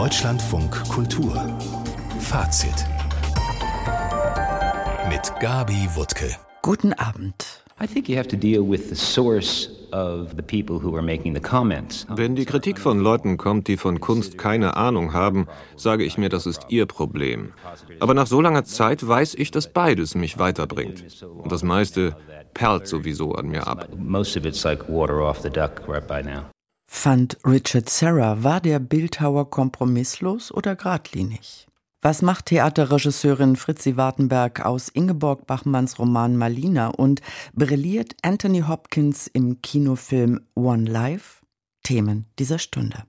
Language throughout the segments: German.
Deutschlandfunk Kultur Fazit mit Gabi Wuttke. Guten Abend. Wenn die Kritik von Leuten kommt, die von Kunst keine Ahnung haben, sage ich mir, das ist ihr Problem. Aber nach so langer Zeit weiß ich, dass beides mich weiterbringt. Und das meiste perlt sowieso an mir ab. Fand Richard Serra, war der Bildhauer kompromisslos oder geradlinig? Was macht Theaterregisseurin Fritzi Wartenberg aus Ingeborg Bachmanns Roman Malina und brilliert Anthony Hopkins im Kinofilm One Life? Themen dieser Stunde.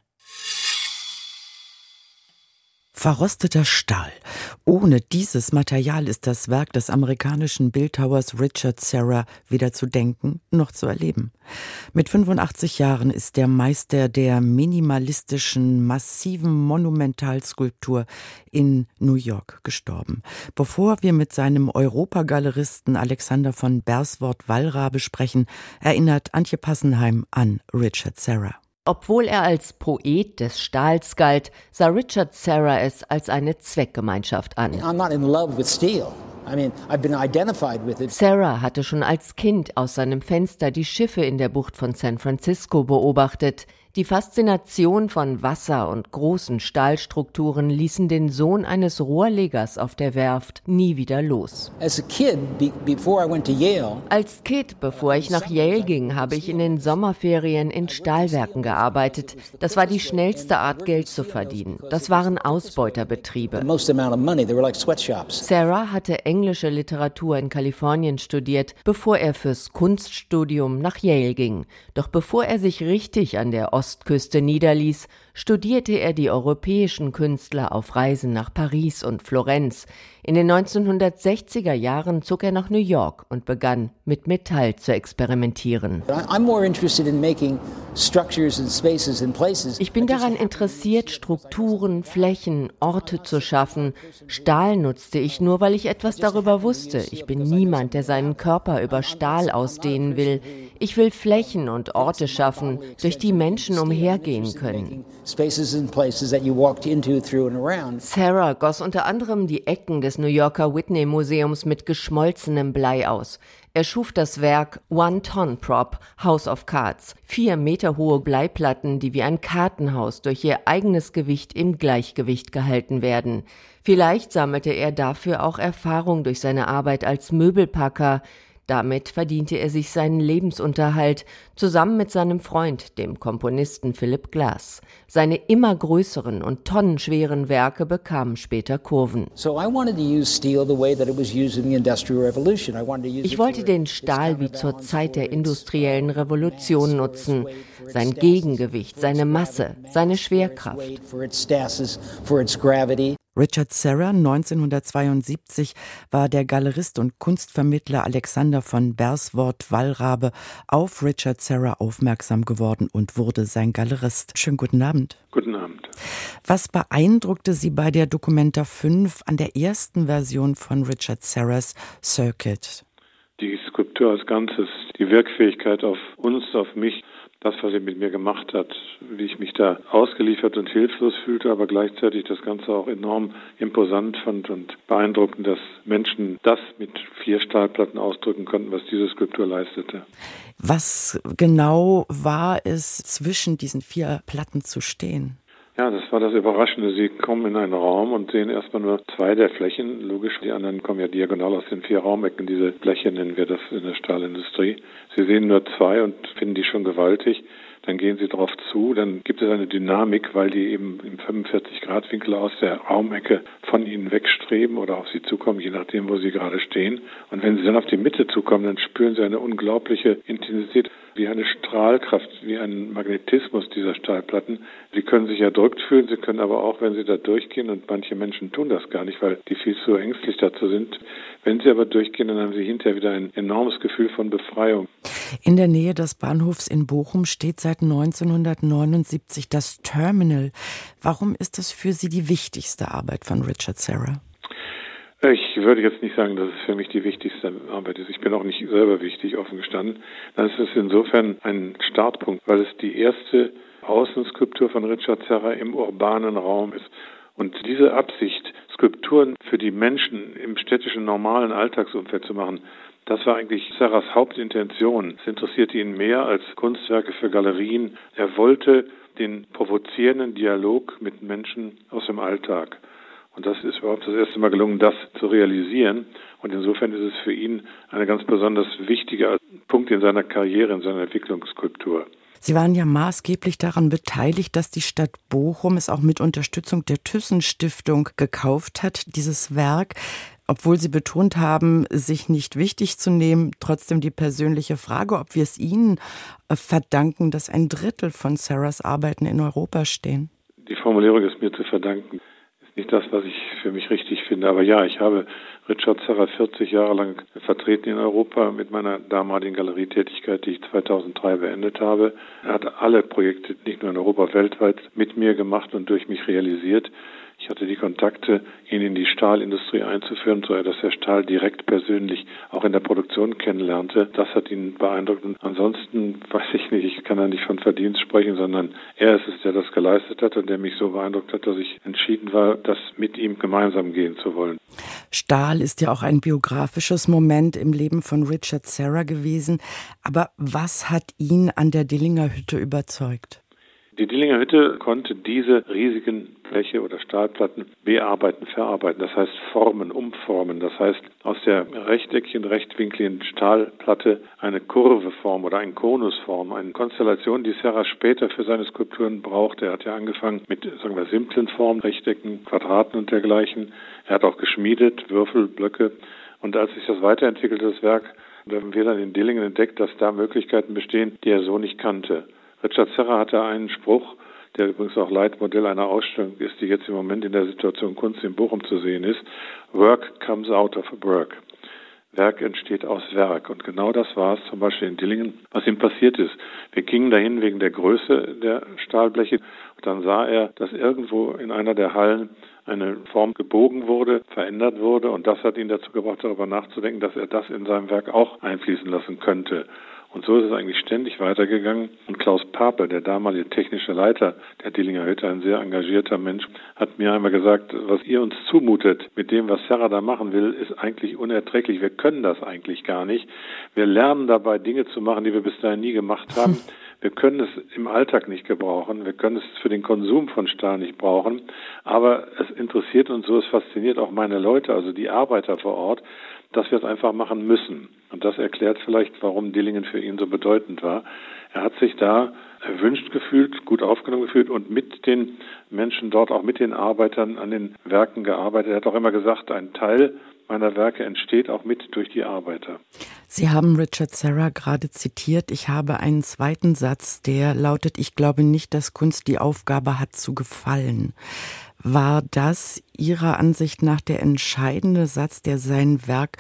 Verrosteter Stahl. Ohne dieses Material ist das Werk des amerikanischen Bildhauers Richard Serra weder zu denken noch zu erleben. Mit 85 Jahren ist der Meister der minimalistischen, massiven Monumentalskulptur in New York gestorben. Bevor wir mit seinem Europagaleristen Alexander von Berswordt-Wallrabe sprechen, erinnert Antje Passenheim an Richard Serra. Obwohl er als Poet des Stahls galt, sah Richard Serra es als eine Zweckgemeinschaft an. Serra hatte schon als Kind aus seinem Fenster die Schiffe in der Bucht von San Francisco beobachtet. Die Faszination von Wasser und großen Stahlstrukturen ließen den Sohn eines Rohrlegers auf der Werft nie wieder los. Als Kind, bevor ich nach Yale ging, habe ich in den Sommerferien in Stahlwerken gearbeitet. Das war die schnellste Art, Geld zu verdienen. Das waren Ausbeuterbetriebe. Serra hatte englische Literatur in Kalifornien studiert, bevor er fürs Kunststudium nach Yale ging. Doch bevor er sich richtig an der Ostküste niederließ, studierte er die europäischen Künstler auf Reisen nach Paris und Florenz. In den 1960er Jahren zog er nach New York und begann, mit Metall zu experimentieren. Ich bin daran interessiert, Strukturen, Flächen, Orte zu schaffen. Stahl nutzte ich nur, weil ich etwas darüber wusste. Ich bin niemand, der seinen Körper über Stahl ausdehnen will. Ich will Flächen und Orte schaffen, durch die Menschen umhergehen können. Serra goss unter anderem die Ecken des New Yorker Whitney Museums mit geschmolzenem Blei aus. Er schuf das Werk One Ton Prop, House of Cards. 4 Meter hohe Bleiplatten, die wie ein Kartenhaus durch ihr eigenes Gewicht im Gleichgewicht gehalten werden. Vielleicht sammelte er dafür auch Erfahrung durch seine Arbeit als Möbelpacker. Damit verdiente er sich seinen Lebensunterhalt, zusammen mit seinem Freund, dem Komponisten Philip Glass. Seine immer größeren und tonnenschweren Werke bekamen später Kurven. Ich wollte den Stahl wie zur Zeit der industriellen Revolution nutzen. Sein Gegengewicht, seine Masse, seine Schwerkraft. Richard Serra, 1972, war der Galerist und Kunstvermittler Alexander von Berswordt-Wallrabe auf Richard Serra aufmerksam geworden und wurde sein Galerist. Schönen guten Abend. Guten Abend. Was beeindruckte Sie bei der Documenta 5 an der ersten Version von Richard Serras Circuit? Die Skulptur als Ganzes, die Wirkfähigkeit auf uns, auf mich, das, was sie mit mir gemacht hat, wie ich mich da ausgeliefert und hilflos fühlte, aber gleichzeitig das Ganze auch enorm imposant fand und beeindruckend, dass Menschen das mit 4 Stahlplatten ausdrücken konnten, was diese Skulptur leistete. Was genau war es, zwischen diesen 4 Platten zu stehen? Ja, das war das Überraschende. Sie kommen in einen Raum und sehen erstmal nur 2 der Flächen. Logisch, die anderen kommen ja diagonal aus den 4 Raumecken. Diese Bleche nennen wir das in der Stahlindustrie. Sie sehen nur 2 und finden die schon gewaltig. Dann gehen sie drauf zu, dann gibt es eine Dynamik, weil die eben im 45-Grad-Winkel aus der Raumecke von ihnen wegstreben oder auf sie zukommen, je nachdem, wo sie gerade stehen. Und wenn sie dann auf die Mitte zukommen, dann spüren sie eine unglaubliche Intensität, wie eine Strahlkraft, wie ein Magnetismus dieser Stahlplatten. Sie können sich erdrückt fühlen, sie können aber auch, wenn sie da durchgehen, und manche Menschen tun das gar nicht, weil die viel zu ängstlich dazu sind. Wenn sie aber durchgehen, dann haben sie hinterher wieder ein enormes Gefühl von Befreiung. In der Nähe des Bahnhofs in Bochum steht seit 1979 das Terminal. Warum ist das für Sie die wichtigste Arbeit von Richard Serra? Ich würde jetzt nicht sagen, dass es für mich die wichtigste Arbeit ist. Ich bin auch nicht selber wichtig, offen gestanden. Das ist insofern ein Startpunkt, weil es die erste Außenskulptur von Richard Serra im urbanen Raum ist. Und diese Absicht, Skulpturen für die Menschen im städtischen normalen Alltagsumfeld zu machen, das war eigentlich Serras Hauptintention. Es interessierte ihn mehr als Kunstwerke für Galerien. Er wollte den provozierenden Dialog mit Menschen aus dem Alltag. Und das ist überhaupt das erste Mal gelungen, das zu realisieren. Und insofern ist es für ihn ein ganz besonders wichtiger Punkt in seiner Karriere, in seiner Entwicklungsskulptur. Sie waren ja maßgeblich daran beteiligt, dass die Stadt Bochum es auch mit Unterstützung der Thyssen-Stiftung gekauft hat, dieses Werk. Obwohl Sie betont haben, sich nicht wichtig zu nehmen, trotzdem die persönliche Frage, ob wir es Ihnen verdanken, dass 1/3 von Serras Arbeiten in Europa stehen. Die Formulierung ist mir zu verdanken. Ist nicht das, was ich für mich richtig finde. Aber ja, ich habe Richard Serra 40 Jahre lang vertreten in Europa mit meiner damaligen Galerietätigkeit, die ich 2003 beendet habe. Er hat alle Projekte, nicht nur in Europa, weltweit mit mir gemacht und durch mich realisiert. Ich hatte die Kontakte, ihn in die Stahlindustrie einzuführen, so dass er Stahl direkt persönlich auch in der Produktion kennenlernte. Das hat ihn beeindruckt. Und ansonsten weiß ich nicht, ich kann da nicht von Verdienst sprechen, sondern er ist es, der das geleistet hat und der mich so beeindruckt hat, dass ich entschieden war, das mit ihm gemeinsam gehen zu wollen. Stahl ist ja auch ein biografisches Moment im Leben von Richard Serra gewesen. Aber was hat ihn an der Dillinger Hütte überzeugt? Die Dillinger Hütte konnte diese riesigen Bleche oder Stahlplatten bearbeiten, verarbeiten, das heißt formen, umformen. Das heißt, aus der rechteckigen, rechtwinkligen Stahlplatte eine Kurveform oder einen Konus formen, eine Konstellation, die Serra später für seine Skulpturen brauchte. Er hat ja angefangen mit, sagen wir, simplen Formen, Rechtecken, Quadraten und dergleichen. Er hat auch geschmiedet, Würfel, Blöcke. Und als sich das weiterentwickelte, das Werk, haben wir dann in Dillingen entdeckt, dass da Möglichkeiten bestehen, die er so nicht kannte. Richard Serra hatte einen Spruch, der übrigens auch Leitmodell einer Ausstellung ist, die jetzt im Moment in der Situation Kunst in Bochum zu sehen ist. Work comes out of work. Werk entsteht aus Werk. Und genau das war es zum Beispiel in Dillingen, was ihm passiert ist. Wir gingen dahin wegen der Größe der Stahlbleche. Und dann sah er, dass irgendwo in einer der Hallen eine Form gebogen wurde, verändert wurde. Und das hat ihn dazu gebracht, darüber nachzudenken, dass er das in seinem Werk auch einfließen lassen könnte. Und so ist es eigentlich ständig weitergegangen. Und Klaus Pape, der damalige technische Leiter der Dillinger Hütte, ein sehr engagierter Mensch, hat mir einmal gesagt, was ihr uns zumutet mit dem, was Serra da machen will, ist eigentlich unerträglich. Wir können das eigentlich gar nicht. Wir lernen dabei, Dinge zu machen, die wir bis dahin nie gemacht haben. Wir können es im Alltag nicht gebrauchen. Wir können es für den Konsum von Stahl nicht brauchen. Aber es interessiert uns so, es fasziniert auch meine Leute, also die Arbeiter vor Ort, dass wir es einfach machen müssen. Und das erklärt vielleicht, warum Dillingen für ihn so bedeutend war. Er hat sich da erwünscht gefühlt, gut aufgenommen gefühlt und mit den Menschen dort, auch mit den Arbeitern an den Werken gearbeitet. Er hat auch immer gesagt, ein Teil meiner Werke entsteht auch mit durch die Arbeiter. Sie haben Richard Serra gerade zitiert. Ich habe einen zweiten Satz, der lautet, ich glaube nicht, dass Kunst die Aufgabe hat zu gefallen. War das Ihrer Ansicht nach der entscheidende Satz, der sein Werk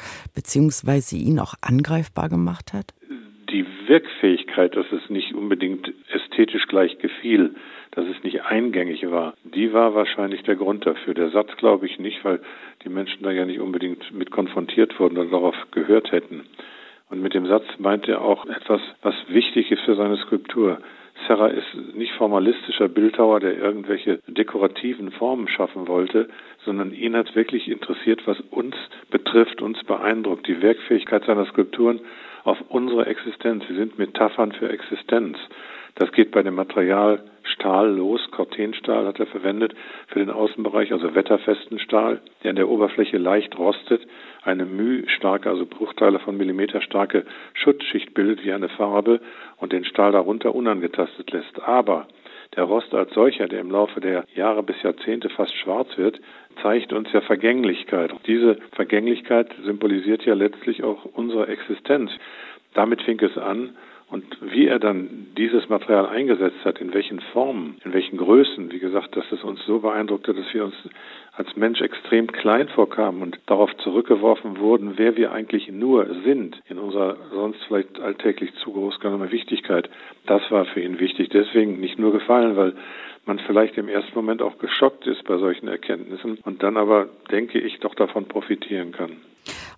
bzw. ihn auch angreifbar gemacht hat? Die Wirkfähigkeit, dass es nicht unbedingt ästhetisch gleich gefiel, dass es nicht eingängig war, die war wahrscheinlich der Grund dafür. Der Satz glaube ich nicht, weil die Menschen da ja nicht unbedingt mit konfrontiert wurden oder darauf gehört hätten. Und mit dem Satz meint er auch etwas, was wichtig ist für seine Skulptur. Serra ist nicht formalistischer Bildhauer, der irgendwelche dekorativen Formen schaffen wollte, sondern ihn hat wirklich interessiert, was uns betrifft, uns beeindruckt, die Wirkfähigkeit seiner Skulpturen auf unsere Existenz. Sie sind Metaphern für Existenz. Das geht bei dem Material Stahl los. Cortenstahl hat er verwendet für den Außenbereich, also wetterfesten Stahl, der an der Oberfläche leicht rostet, eine mühstarke, also Bruchteile von Millimeter starke Schutzschicht bildet wie eine Farbe und den Stahl darunter unangetastet lässt. Aber der Rost als solcher, der im Laufe der Jahre bis Jahrzehnte fast schwarz wird, zeigt uns ja Vergänglichkeit. Und diese Vergänglichkeit symbolisiert ja letztlich auch unsere Existenz. Damit fing es an. Und wie er dann dieses Material eingesetzt hat, in welchen Formen, in welchen Größen, wie gesagt, dass es uns so beeindruckte, dass wir uns als Mensch extrem klein vorkamen und darauf zurückgeworfen wurden, wer wir eigentlich nur sind, in unserer sonst vielleicht alltäglich zu groß genommenen Wichtigkeit. Das war für ihn wichtig. Deswegen nicht nur gefallen, weil man vielleicht im ersten Moment auch geschockt ist bei solchen Erkenntnissen und dann aber, denke ich, doch davon profitieren kann.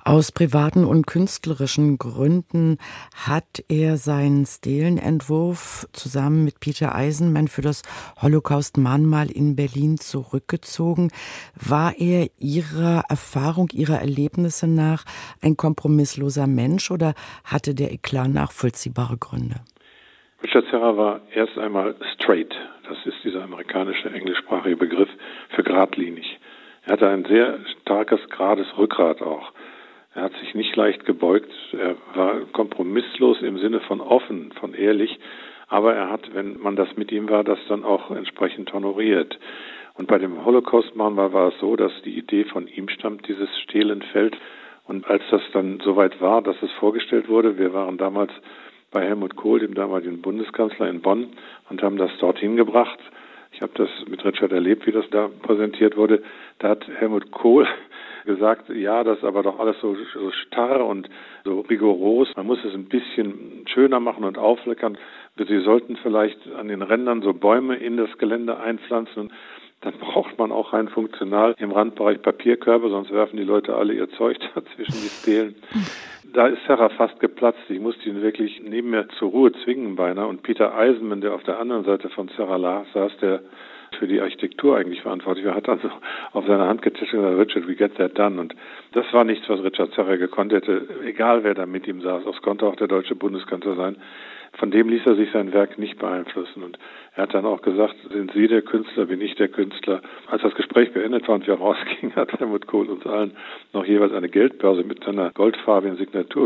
Aus privaten und künstlerischen Gründen hat er seinen Stelenentwurf zusammen mit Peter Eisenman für das Holocaust-Mahnmal in Berlin zurückgezogen. War er Ihrer Erfahrung, Ihrer Erlebnisse nach ein kompromissloser Mensch oder hatte der Eklat nachvollziehbare Gründe? Richard Serra war erst einmal straight. Das ist dieser amerikanische englischsprachige Begriff für geradlinig. Er hatte ein sehr starkes, gerades Rückgrat auch. Er hat sich nicht leicht gebeugt. Er war kompromisslos im Sinne von offen, von ehrlich. Aber er hat, wenn man das mit ihm war, das dann auch entsprechend honoriert. Und bei dem Holocaust-Mahnmal war es so, dass die Idee von ihm stammt, dieses Stelenfeld. Und als das dann soweit war, dass es vorgestellt wurde, wir waren damals bei Helmut Kohl, dem damaligen Bundeskanzler in Bonn, und haben das dorthin gebracht. Ich habe das mit Richard erlebt, wie das da präsentiert wurde. Da hat Helmut Kohl gesagt, ja, das ist aber doch alles so starr und so rigoros. Man muss es ein bisschen schöner machen und auflockern. Sie sollten vielleicht an den Rändern so Bäume in das Gelände einpflanzen. Dann braucht man auch rein funktional im Randbereich Papierkörbe, sonst werfen die Leute alle ihr Zeug da zwischen die Stelen. Da ist Serra fast geplatzt. Ich musste ihn wirklich neben mir zur Ruhe zwingen beinahe. Und Peter Eisenman, der auf der anderen Seite von Serra saß, der für die Architektur eigentlich verantwortlich war, hat dann so auf seine Hand getitscht und gesagt, Richard, we get that done. Und das war nichts, was Richard Serra gekonnt hätte, egal wer da mit ihm saß. Das konnte auch der deutsche Bundeskanzler sein. Von dem ließ er sich sein Werk nicht beeinflussen. Und er hat dann auch gesagt, sind Sie der Künstler, bin ich der Künstler. Als das Gespräch beendet war und wir rausgingen, hat Helmut Kohl uns allen noch jeweils eine Geldbörse mit seiner goldfarbigen Signatur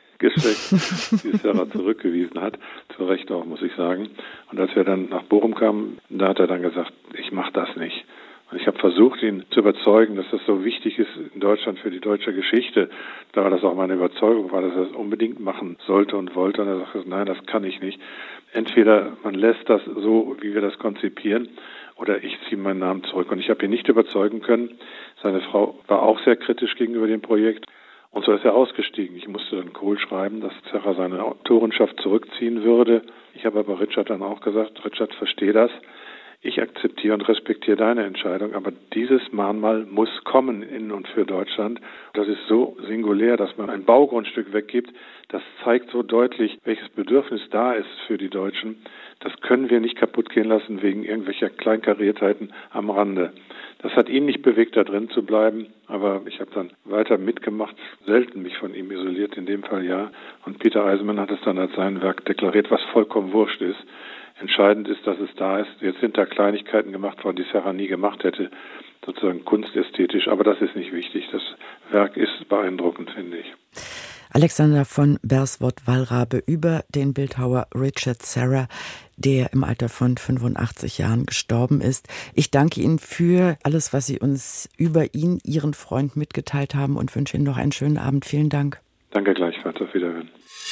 geschenkt, die Serra zurückgewiesen hat. Zu Recht auch, muss ich sagen. Und als wir dann nach Bochum kamen, da hat er dann gesagt, ich mache das nicht. Und ich habe versucht, ihn zu überzeugen, dass das so wichtig ist in Deutschland für die deutsche Geschichte. Da war das auch meine Überzeugung, war, dass er das unbedingt machen sollte und wollte. Und er sagte, nein, das kann ich nicht. Entweder man lässt das so, wie wir das konzipieren, oder ich ziehe meinen Namen zurück. Und ich habe ihn nicht überzeugen können. Seine Frau war auch sehr kritisch gegenüber dem Projekt. Und so ist er ausgestiegen. Ich musste dann Kohl schreiben, dass Serra seine Autorenschaft zurückziehen würde. Ich habe aber Richard dann auch gesagt, Richard, verstehe das. Ich akzeptiere und respektiere deine Entscheidung, aber dieses Mahnmal muss kommen in und für Deutschland. Das ist so singulär, dass man ein Baugrundstück weggibt. Das zeigt so deutlich, welches Bedürfnis da ist für die Deutschen. Das können wir nicht kaputt gehen lassen wegen irgendwelcher Kleinkariertheiten am Rande. Das hat ihn nicht bewegt, da drin zu bleiben, aber ich habe dann weiter mitgemacht, selten mich von ihm isoliert, in dem Fall ja. Und Peter Eisenman hat es dann als sein Werk deklariert, was vollkommen wurscht ist. Entscheidend ist, dass es da ist. Jetzt sind da Kleinigkeiten gemacht worden, die Serra nie gemacht hätte, sozusagen kunstästhetisch. Aber das ist nicht wichtig. Das Werk ist beeindruckend, finde ich. Alexander von Berswordt-Wallrabe über den Bildhauer Richard Serra, der im Alter von 85 Jahren gestorben ist. Ich danke Ihnen für alles, was Sie uns über ihn, Ihren Freund, mitgeteilt haben und wünsche Ihnen noch einen schönen Abend. Vielen Dank. Danke gleichfalls. Auf Wiederhören.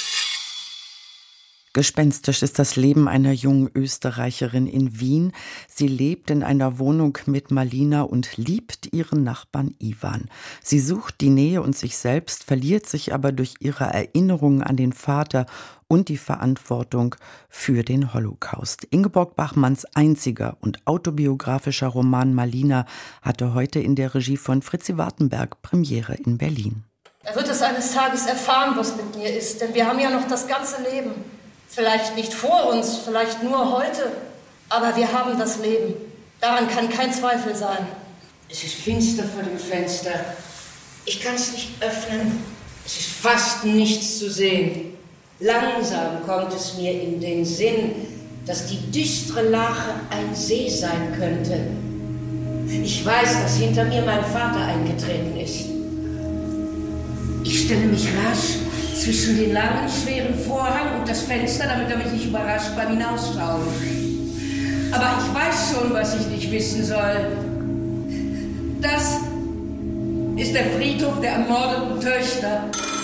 Gespenstisch ist das Leben einer jungen Österreicherin in Wien. Sie lebt in einer Wohnung mit Malina und liebt ihren Nachbarn Ivan. Sie sucht die Nähe und sich selbst, verliert sich aber durch ihre Erinnerungen an den Vater und die Verantwortung für den Holocaust. Ingeborg Bachmanns einziger und autobiografischer Roman Malina hatte heute in der Regie von Fritzi Wartenberg Premiere in Berlin. Er wird es eines Tages erfahren, was mit mir ist, denn wir haben ja noch das ganze Leben. Vielleicht nicht vor uns, vielleicht nur heute, aber wir haben das Leben. Daran kann kein Zweifel sein. Es ist finster vor dem Fenster. Ich kann es nicht öffnen. Es ist fast nichts zu sehen. Langsam kommt es mir in den Sinn, dass die düstere Lache ein See sein könnte. Ich weiß, dass hinter mir mein Vater eingetreten ist. Ich stelle mich rasch zwischen den langen, schweren Vorhang und das Fenster, damit er mich nicht überrascht beim Hinausschauen. Aber ich weiß schon, was ich nicht wissen soll. Das ist der Friedhof der ermordeten Töchter.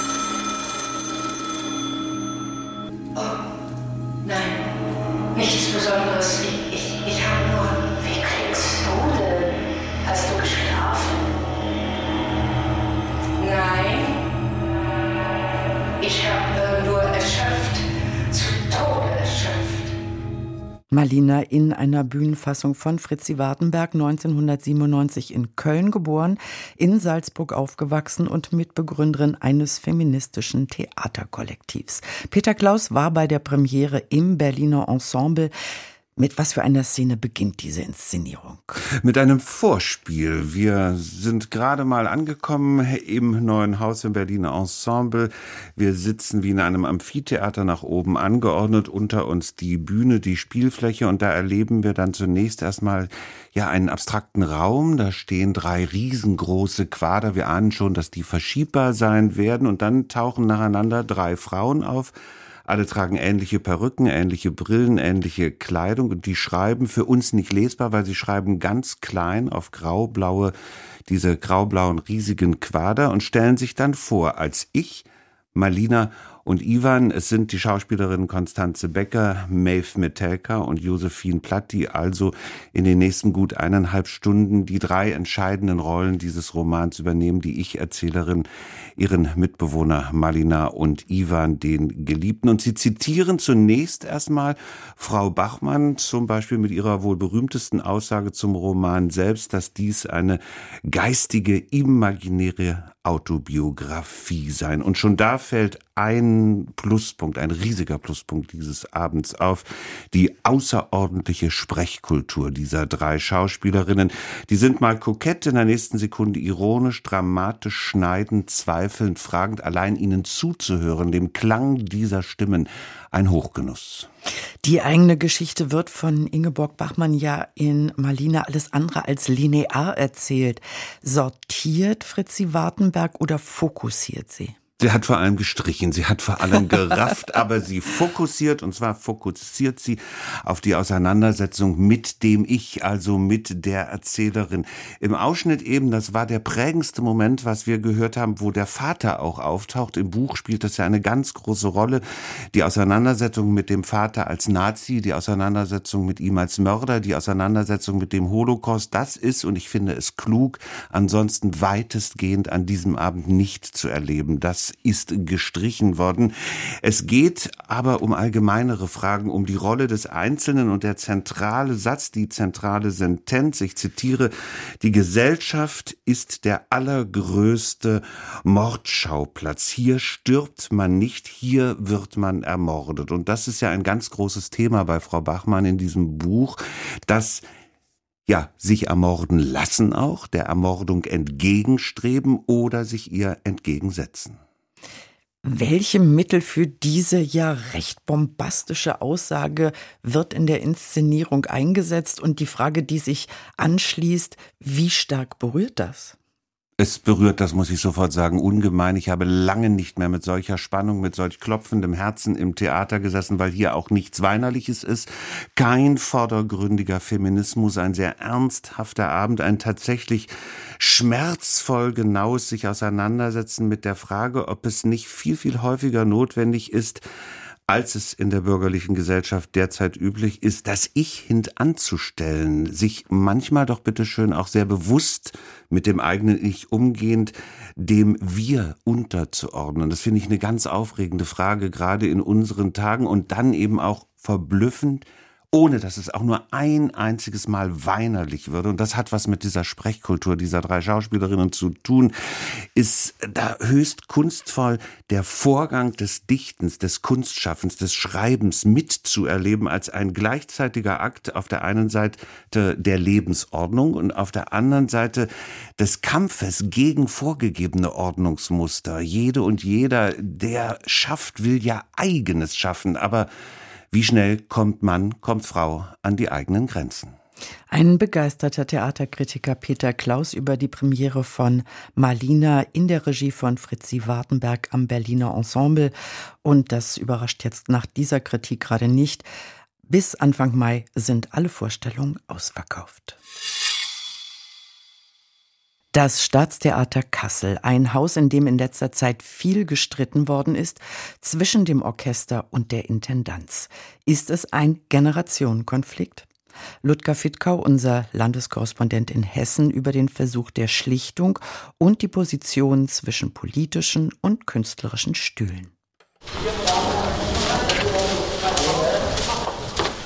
Oh, nein, nichts Besonderes. Ich habe nur... Wie klingst du denn? Hast du geschlafen? Nein. Ich habe nur erschöpft, zu Tode erschöpft. Malina Malina in einer Bühnenfassung von Fritzi Wartenberg, 1997 in Köln geboren, in Salzburg aufgewachsen und Mitbegründerin eines feministischen Theaterkollektivs. Peter Klaus war bei der Premiere im Berliner Ensemble. Mit was für einer Szene beginnt diese Inszenierung? Mit einem Vorspiel. Wir sind gerade mal angekommen im neuen Haus im Berliner Ensemble. Wir sitzen wie in einem Amphitheater nach oben angeordnet. Unter uns die Bühne, die Spielfläche. Und da erleben wir dann zunächst erstmal einen abstrakten Raum. Da stehen 3 riesengroße Quader. Wir ahnen schon, dass die verschiebbar sein werden. Und dann tauchen nacheinander 3 Frauen auf. Alle tragen ähnliche Perücken, ähnliche Brillen, ähnliche Kleidung und die schreiben für uns nicht lesbar, weil sie schreiben ganz klein auf diese graublauen riesigen Quader und stellen sich dann vor als ich, Malina und Ivan. Es sind die Schauspielerinnen Constanze Becker, Maeve Metelka und Josephine Platt, die also in den nächsten gut 1,5 Stunden die 3 entscheidenden Rollen dieses Romans übernehmen, die Ich-Erzählerin, ihren Mitbewohner Malina und Ivan, den Geliebten. Und sie zitieren zunächst erstmal Frau Bachmann, zum Beispiel mit ihrer wohl berühmtesten Aussage zum Roman selbst, dass dies eine geistige, imaginäre Autobiografie sein. Und schon da fällt ein Pluspunkt, ein riesiger Pluspunkt dieses Abends auf, die außerordentliche Sprechkultur dieser 3 Schauspielerinnen. Die sind mal kokett, in der nächsten Sekunde ironisch, dramatisch, schneidend, zweifelnd, fragend. Allein ihnen zuzuhören, dem Klang dieser Stimmen, ein Hochgenuss. Die eigene Geschichte wird von Ingeborg Bachmann ja in Malina alles andere als linear erzählt. Sortiert Fritzi Wartenberg oder fokussiert sie? Sie hat vor allem gestrichen, sie hat vor allem gerafft, aber sie fokussiert, und zwar fokussiert sie auf die Auseinandersetzung mit dem Ich, also mit der Erzählerin. Im Ausschnitt eben, das war der prägendste Moment, was wir gehört haben, wo der Vater auch auftaucht. Im Buch spielt das ja eine ganz große Rolle. Die Auseinandersetzung mit dem Vater als Nazi, die Auseinandersetzung mit ihm als Mörder, die Auseinandersetzung mit dem Holocaust, das ist, und ich finde es klug, ansonsten weitestgehend an diesem Abend nicht zu erleben. Das ist gestrichen worden. Es geht aber um allgemeinere Fragen, um die Rolle des Einzelnen und der zentrale Satz, die zentrale Sentenz. Ich zitiere: Die Gesellschaft ist der allergrößte Mordschauplatz. Hier stirbt man nicht, hier wird man ermordet. Und das ist ja ein ganz großes Thema bei Frau Bachmann in diesem Buch, dass sich ermorden lassen auch, der Ermordung entgegenstreben oder sich ihr entgegensetzen. Welche Mittel für diese ja recht bombastische Aussage wird in der Inszenierung eingesetzt? Und die Frage, die sich anschließt, wie stark berührt das? Es berührt, das muss ich sofort sagen, ungemein. Ich habe lange nicht mehr mit solcher Spannung, mit solch klopfendem Herzen im Theater gesessen, weil hier auch nichts Weinerliches ist. Kein vordergründiger Feminismus, ein sehr ernsthafter Abend, ein tatsächlich schmerzvoll genaues sich auseinandersetzen mit der Frage, ob es nicht viel, viel häufiger notwendig ist, als es in der bürgerlichen Gesellschaft derzeit üblich ist, das Ich hintanzustellen, sich manchmal doch bitteschön auch sehr bewusst mit dem eigenen Ich umgehend, dem Wir unterzuordnen. Das finde ich eine ganz aufregende Frage, gerade in unseren Tagen, und dann eben auch verblüffend, ohne dass es auch nur ein einziges Mal weinerlich würde. Und das hat was mit dieser Sprechkultur dieser 3 Schauspielerinnen zu tun, ist da höchst kunstvoll der Vorgang des Dichtens, des Kunstschaffens, des Schreibens mitzuerleben als ein gleichzeitiger Akt auf der einen Seite der Lebensordnung und auf der anderen Seite des Kampfes gegen vorgegebene Ordnungsmuster. Jede und jeder, der schafft, will ja Eigenes schaffen, aber wie schnell kommt Mann, kommt Frau an die eigenen Grenzen? Ein begeisterter Theaterkritiker Peter Klaus über die Premiere von Malina in der Regie von Fritzi Wartenberg am Berliner Ensemble. Und das überrascht jetzt nach dieser Kritik gerade nicht. Bis Anfang Mai sind alle Vorstellungen ausverkauft. Das Staatstheater Kassel, ein Haus, in dem in letzter Zeit viel gestritten worden ist zwischen dem Orchester und der Intendanz. Ist es ein Generationenkonflikt? Ludger Fittkau, unser Landeskorrespondent in Hessen, über den Versuch der Schlichtung und die Position zwischen politischen und künstlerischen Stühlen.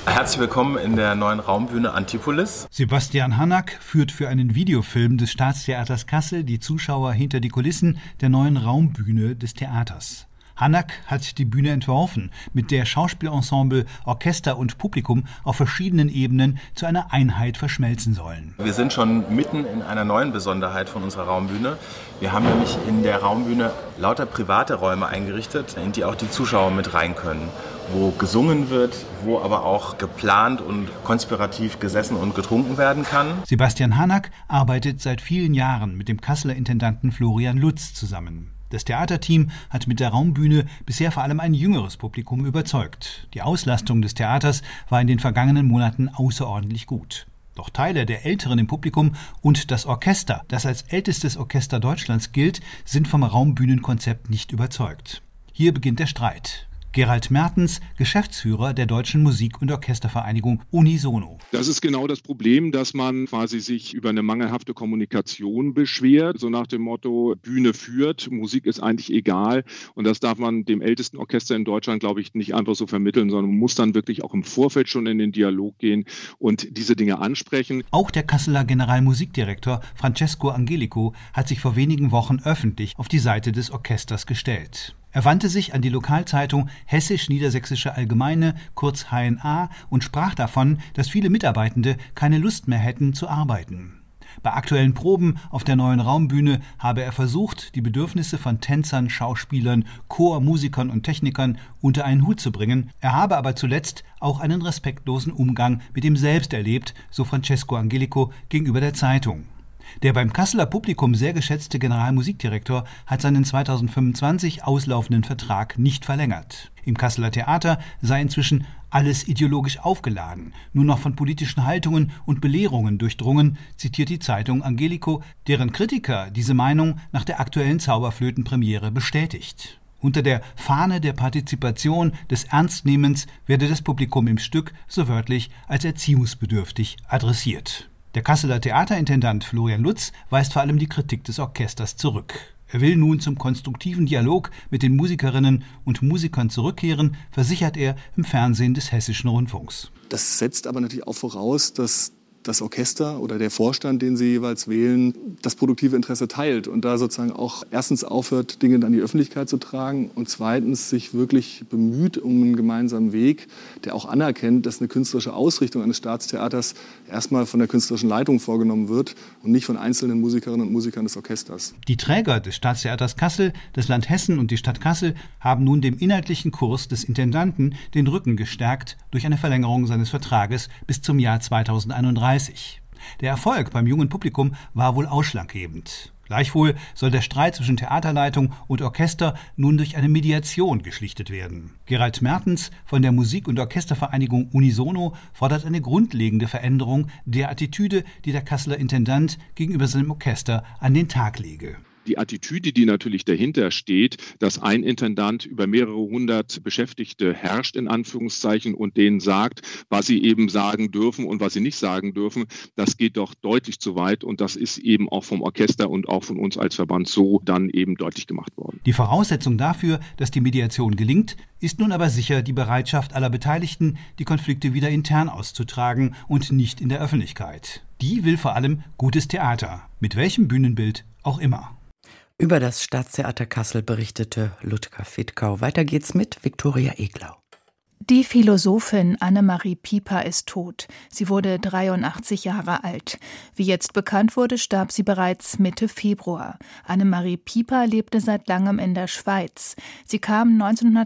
Herzlich willkommen in der neuen Raumbühne Antipolis. Sebastian Hanak führt für einen Videofilm des Staatstheaters Kassel die Zuschauer hinter die Kulissen der neuen Raumbühne des Theaters. Hanak hat die Bühne entworfen, mit der Schauspielensemble, Orchester und Publikum auf verschiedenen Ebenen zu einer Einheit verschmelzen sollen. Wir sind schon mitten in einer neuen Besonderheit von unserer Raumbühne. Wir haben nämlich in der Raumbühne lauter private Räume eingerichtet, in die auch die Zuschauer mit rein können, wo gesungen wird, wo aber auch geplant und konspirativ gesessen und getrunken werden kann. Sebastian Hanak arbeitet seit vielen Jahren mit dem Kasseler Intendanten Florian Lutz zusammen. Das Theaterteam hat mit der Raumbühne bisher vor allem ein jüngeres Publikum überzeugt. Die Auslastung des Theaters war in den vergangenen Monaten außerordentlich gut. Doch Teile der Älteren im Publikum und das Orchester, das als ältestes Orchester Deutschlands gilt, sind vom Raumbühnenkonzept nicht überzeugt. Hier beginnt der Streit. Gerald Mertens, Geschäftsführer der Deutschen Musik- und Orchestervereinigung Unisono. Das ist genau das Problem, dass man quasi sich über eine mangelhafte Kommunikation beschwert, so nach dem Motto, Bühne führt, Musik ist eigentlich egal. Und das darf man dem ältesten Orchester in Deutschland, glaube ich, nicht einfach so vermitteln, sondern man muss dann wirklich auch im Vorfeld schon in den Dialog gehen und diese Dinge ansprechen. Auch der Kasseler Generalmusikdirektor Francesco Angelico hat sich vor wenigen Wochen öffentlich auf die Seite des Orchesters gestellt. Er wandte sich an die Lokalzeitung Hessisch-Niedersächsische Allgemeine, kurz HNA, und sprach davon, dass viele Mitarbeitende keine Lust mehr hätten zu arbeiten. Bei aktuellen Proben auf der neuen Raumbühne habe er versucht, die Bedürfnisse von Tänzern, Schauspielern, Chor, Musikern und Technikern unter einen Hut zu bringen. Er habe aber zuletzt auch einen respektlosen Umgang mit ihm selbst erlebt, so Francesco Angelico gegenüber der Zeitung. Der beim Kasseler Publikum sehr geschätzte Generalmusikdirektor hat seinen 2025 auslaufenden Vertrag nicht verlängert. Im Kasseler Theater sei inzwischen alles ideologisch aufgeladen, nur noch von politischen Haltungen und Belehrungen durchdrungen, zitiert die Zeitung Angelico, deren Kritiker diese Meinung nach der aktuellen Zauberflötenpremiere bestätigt. Unter der Fahne der Partizipation, des Ernstnehmens werde das Publikum im Stück so wörtlich als erziehungsbedürftig adressiert. Der Kasseler Theaterintendant Florian Lutz weist vor allem die Kritik des Orchesters zurück. Er will nun zum konstruktiven Dialog mit den Musikerinnen und Musikern zurückkehren, versichert er im Fernsehen des Hessischen Rundfunks. Das setzt aber natürlich auch voraus, dass das Orchester oder der Vorstand, den Sie jeweils wählen, das produktive Interesse teilt und da sozusagen auch erstens aufhört, Dinge an die Öffentlichkeit zu tragen und zweitens sich wirklich bemüht um einen gemeinsamen Weg, der auch anerkennt, dass eine künstlerische Ausrichtung eines Staatstheaters erstmal von der künstlerischen Leitung vorgenommen wird und nicht von einzelnen Musikerinnen und Musikern des Orchesters. Die Träger des Staatstheaters Kassel, das Land Hessen und die Stadt Kassel haben nun dem inhaltlichen Kurs des Intendanten den Rücken gestärkt durch eine Verlängerung seines Vertrages bis zum Jahr 2031. Der Erfolg beim jungen Publikum war wohl ausschlaggebend. Gleichwohl soll der Streit zwischen Theaterleitung und Orchester nun durch eine Mediation geschlichtet werden. Gerald Mertens von der Musik- und Orchestervereinigung Unisono fordert eine grundlegende Veränderung der Attitüde, die der Kasseler Intendant gegenüber seinem Orchester an den Tag lege. Die Attitüde, die natürlich dahinter steht, dass ein Intendant über mehrere hundert Beschäftigte herrscht, in Anführungszeichen, und denen sagt, was sie eben sagen dürfen und was sie nicht sagen dürfen, das geht doch deutlich zu weit und das ist eben auch vom Orchester und auch von uns als Verband so dann eben deutlich gemacht worden. Die Voraussetzung dafür, dass die Mediation gelingt, ist nun aber sicher die Bereitschaft aller Beteiligten, die Konflikte wieder intern auszutragen und nicht in der Öffentlichkeit. Die will vor allem gutes Theater, mit welchem Bühnenbild auch immer. Über das Staatstheater Kassel berichtete Ludger Fittkau. Weiter geht's mit Viktoria Eglau. Die Philosophin Annemarie Pieper ist tot. Sie wurde 83 Jahre alt. Wie jetzt bekannt wurde, starb sie bereits Mitte Februar. Annemarie Pieper lebte seit langem in der Schweiz. Sie kam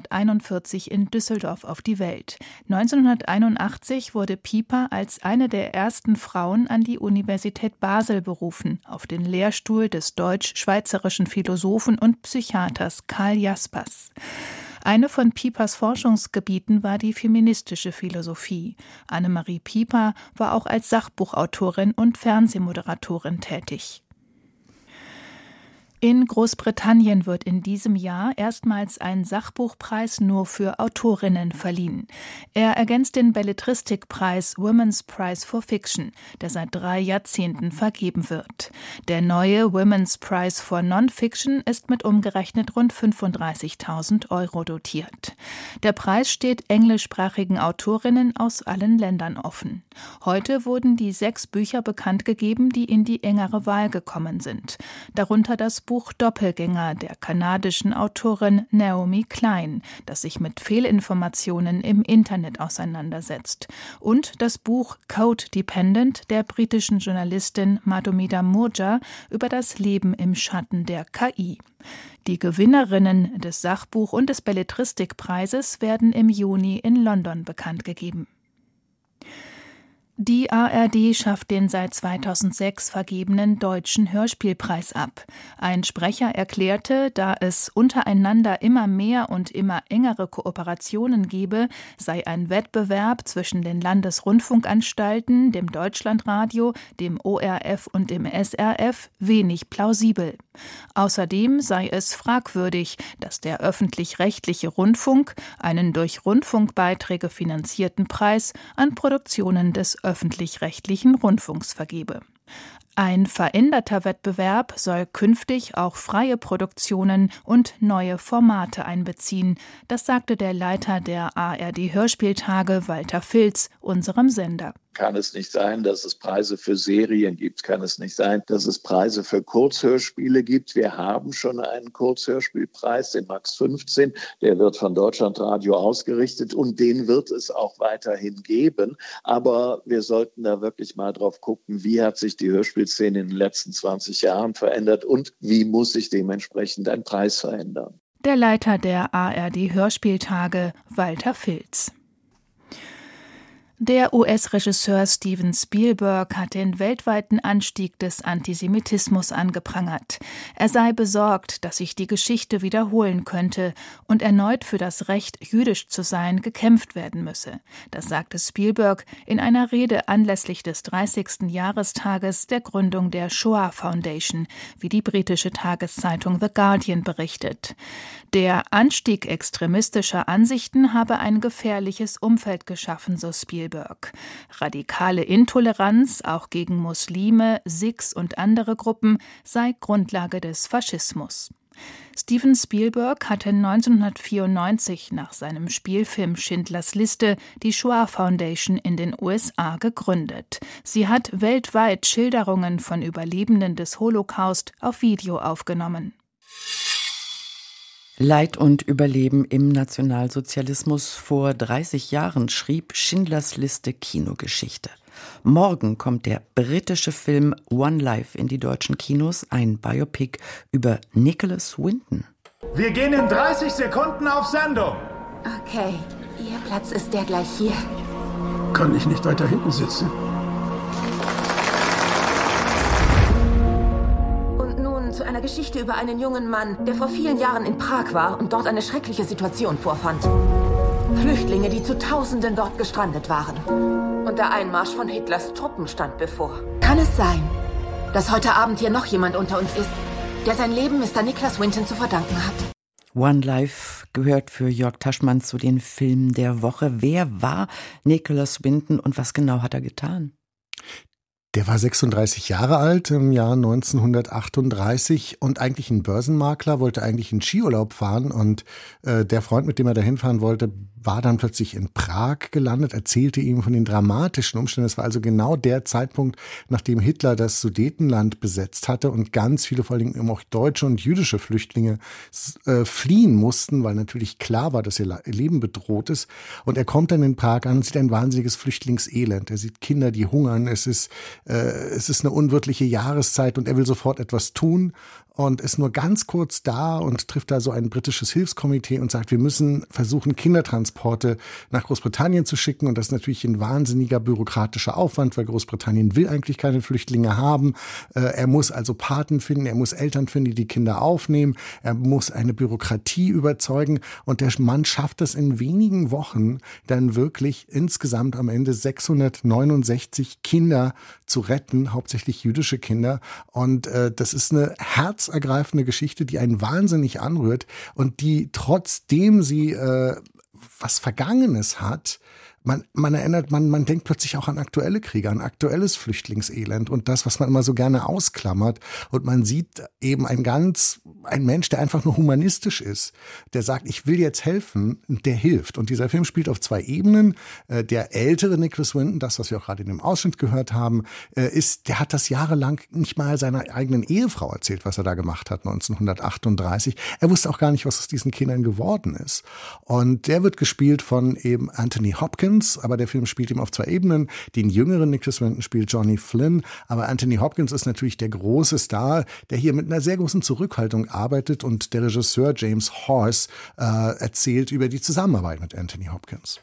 1941 in Düsseldorf auf die Welt. 1981 wurde Pieper als eine der ersten Frauen an die Universität Basel berufen, auf den Lehrstuhl des deutsch-schweizerischen Philosophen und Psychiaters Karl Jaspers. Eine von Piepers Forschungsgebieten war die feministische Philosophie. Annemarie Pieper war auch als Sachbuchautorin und Fernsehmoderatorin tätig. In Großbritannien wird in diesem Jahr erstmals ein Sachbuchpreis nur für Autorinnen verliehen. Er ergänzt den Belletristikpreis Women's Prize for Fiction, der seit 3 Jahrzehnten vergeben wird. Der neue Women's Prize for Non-Fiction ist mit umgerechnet rund 35.000 € dotiert. Der Preis steht englischsprachigen Autorinnen aus allen Ländern offen. Heute wurden die 6 Bücher bekannt gegeben, die in die engere Wahl gekommen sind. Darunter das Buch Doppelgänger der kanadischen Autorin Naomi Klein, das sich mit Fehlinformationen im Internet auseinandersetzt. Und das Buch Code Dependent der britischen Journalistin Madhumita Murja über das Leben im Schatten der KI. Die Gewinnerinnen des Sachbuch- und des Belletristikpreises werden im Juni in London bekannt gegeben. Die ARD schafft den seit 2006 vergebenen Deutschen Hörspielpreis ab. Ein Sprecher erklärte, da es untereinander immer mehr und immer engere Kooperationen gebe, sei ein Wettbewerb zwischen den Landesrundfunkanstalten, dem Deutschlandradio, dem ORF und dem SRF wenig plausibel. Außerdem sei es fragwürdig, dass der öffentlich-rechtliche Rundfunk einen durch Rundfunkbeiträge finanzierten Preis an Produktionen des öffentlich-rechtlichen Rundfunks vergebe. Ein veränderter Wettbewerb soll künftig auch freie Produktionen und neue Formate einbeziehen. Das sagte der Leiter der ARD-Hörspieltage, Walter Filz, unserem Sender. Kann es nicht sein, dass es Preise für Serien gibt? Kann es nicht sein, dass es Preise für Kurzhörspiele gibt? Wir haben schon einen Kurzhörspielpreis, den Max 15. Der wird von Deutschlandradio ausgerichtet und den wird es auch weiterhin geben. Aber wir sollten da wirklich mal drauf gucken, wie hat sich die Hörspielszene in den letzten 20 Jahren verändert und wie muss sich dementsprechend ein Preis verändern. Der Leiter der ARD-Hörspieltage, Walter Filz. Der US-Regisseur Steven Spielberg hat den weltweiten Anstieg des Antisemitismus angeprangert. Er sei besorgt, dass sich die Geschichte wiederholen könnte und erneut für das Recht, jüdisch zu sein, gekämpft werden müsse. Das sagte Spielberg in einer Rede anlässlich des 30. Jahrestages der Gründung der Shoah Foundation, wie die britische Tageszeitung The Guardian berichtet. Der Anstieg extremistischer Ansichten habe ein gefährliches Umfeld geschaffen, so Spielberg. Radikale Intoleranz, auch gegen Muslime, Sikhs und andere Gruppen, sei Grundlage des Faschismus. Steven Spielberg hatte 1994 nach seinem Spielfilm Schindlers Liste die Shoah Foundation in den USA gegründet. Sie hat weltweit Schilderungen von Überlebenden des Holocaust auf Video aufgenommen. Leid und Überleben im Nationalsozialismus. Vor 30 Jahren schrieb Schindlers Liste Kinogeschichte. Morgen kommt der britische Film One Life in die deutschen Kinos, ein Biopic über Nicholas Winton. Wir gehen in 30 Sekunden auf Sendung. Okay, Ihr Platz ist der gleich hier. Kann ich nicht weiter hinten sitzen? Zu einer Geschichte über einen jungen Mann, der vor vielen Jahren in Prag war und dort eine schreckliche Situation vorfand. Flüchtlinge, die zu Tausenden dort gestrandet waren. Und der Einmarsch von Hitlers Truppen stand bevor. Kann es sein, dass heute Abend hier noch jemand unter uns ist, der sein Leben Mr. Nicholas Winton zu verdanken hat? One Life gehört für Jörg Taschmann zu den Filmen der Woche. Wer war Nicholas Winton und was genau hat er getan? Der war 36 Jahre alt im Jahr 1938 und eigentlich ein Börsenmakler, wollte eigentlich in Skiurlaub fahren und der Freund, mit dem er dahin fahren wollte, war dann plötzlich in Prag gelandet, erzählte ihm von den dramatischen Umständen. Es war also genau der Zeitpunkt, nachdem Hitler das Sudetenland besetzt hatte und ganz viele, vor allem auch deutsche und jüdische Flüchtlinge fliehen mussten, weil natürlich klar war, dass ihr Leben bedroht ist. Und er kommt dann in Prag an und sieht ein wahnsinniges Flüchtlingselend. Er sieht Kinder, die hungern. Es ist eine unwirtliche Jahreszeit und er will sofort etwas tun und ist nur ganz kurz da und trifft da so ein britisches Hilfskomitee und sagt, wir müssen versuchen, Kindertransporte nach Großbritannien zu schicken. Und das ist natürlich ein wahnsinniger bürokratischer Aufwand, weil Großbritannien will eigentlich keine Flüchtlinge haben. Er muss also Paten finden, er muss Eltern finden, die die Kinder aufnehmen. Er muss eine Bürokratie überzeugen. Und der Mann schafft es in wenigen Wochen dann wirklich insgesamt am Ende 669 Kinder zu retten, hauptsächlich jüdische Kinder. Und das ist eine herzergreifende Geschichte, die einen wahnsinnig anrührt und die, trotzdem sie was Vergangenes hat, man denkt plötzlich auch an aktuelle Kriege, an aktuelles Flüchtlingselend und das, was man immer so gerne ausklammert. Und man sieht eben ein Mensch, der einfach nur humanistisch ist, der sagt, ich will jetzt helfen, der hilft. Und dieser Film spielt auf 2 Ebenen. Der ältere Nicholas Winton, das, was wir auch gerade in dem Ausschnitt gehört haben, der hat das jahrelang nicht mal seiner eigenen Ehefrau erzählt, was er da gemacht hat, 1938. Er wusste auch gar nicht, was aus diesen Kindern geworden ist. Und der wird gespielt von eben Anthony Hopkins, aber der Film spielt ihm auf 2 Ebenen. Den jüngeren Nicholas Winton spielt Johnny Flynn, aber Anthony Hopkins ist natürlich der große Star, der hier mit einer sehr großen Zurückhaltung arbeitet, und der Regisseur James Horse erzählt über die Zusammenarbeit mit Anthony Hopkins.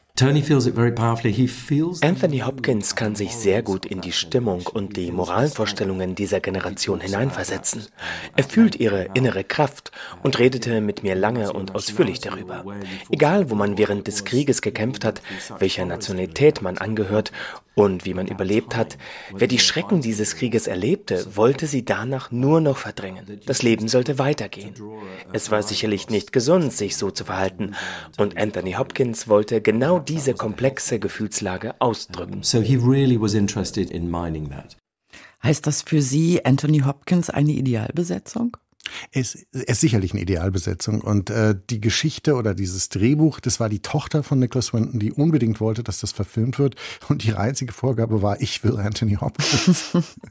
Anthony Hopkins kann sich sehr gut in die Stimmung und die Moralvorstellungen dieser Generation hineinversetzen. Er fühlt ihre innere Kraft und redete mit mir lange und ausführlich darüber. Egal, wo man während des Krieges gekämpft hat, welcher Nationalität man angehört und wie man überlebt hat, wer die Schrecken dieses Krieges erlebte, wollte sie danach nur noch verdrängen. Das Leben sollte weitergehen. Es war sicherlich nicht gesund, sich so zu verhalten, und Anthony Hopkins wollte genau diese komplexe Gefühlslage ausdrücken. Heißt das für Sie, Anthony Hopkins, eine Idealbesetzung? Es ist sicherlich eine Idealbesetzung, und die Geschichte oder dieses Drehbuch, das war die Tochter von Nicholas Winton, die unbedingt wollte, dass das verfilmt wird, und ihre einzige Vorgabe war, ich will Anthony Hopkins.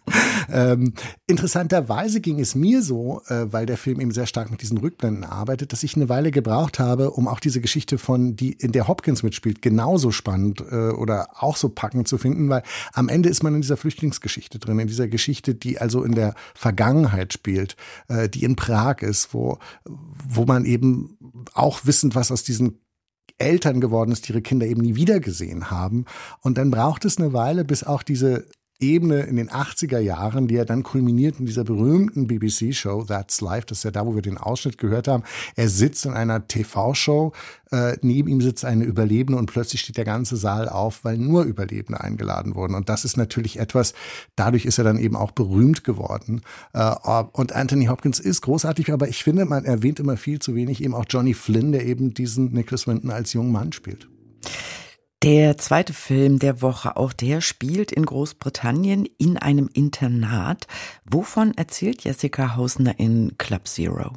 Interessanterweise ging es mir so, weil der Film eben sehr stark mit diesen Rückblenden arbeitet, dass ich eine Weile gebraucht habe, um auch diese Geschichte in der Hopkins mitspielt, genauso spannend oder auch so packend zu finden, weil am Ende ist man in dieser Flüchtlingsgeschichte drin, in dieser Geschichte, die also in der Vergangenheit spielt, die in Prag ist, wo man eben auch wissend, was aus diesen Eltern geworden ist, die ihre Kinder eben nie wieder gesehen haben. Und dann braucht es eine Weile, bis auch diese Ebene in den 80er Jahren, die ja dann kulminiert in dieser berühmten BBC-Show That's Life, das ist ja da, wo wir den Ausschnitt gehört haben. Er sitzt in einer TV-Show, neben ihm sitzt eine Überlebende, und plötzlich steht der ganze Saal auf, weil nur Überlebende eingeladen wurden. Und das ist natürlich etwas, dadurch ist er dann eben auch berühmt geworden. Und Anthony Hopkins ist großartig, aber ich finde, man erwähnt immer viel zu wenig eben auch Johnny Flynn, der eben diesen Nicholas Winton als jungen Mann spielt. Der zweite Film der Woche, auch der spielt in Großbritannien in einem Internat. Wovon erzählt Jessica Hausner in Club Zero?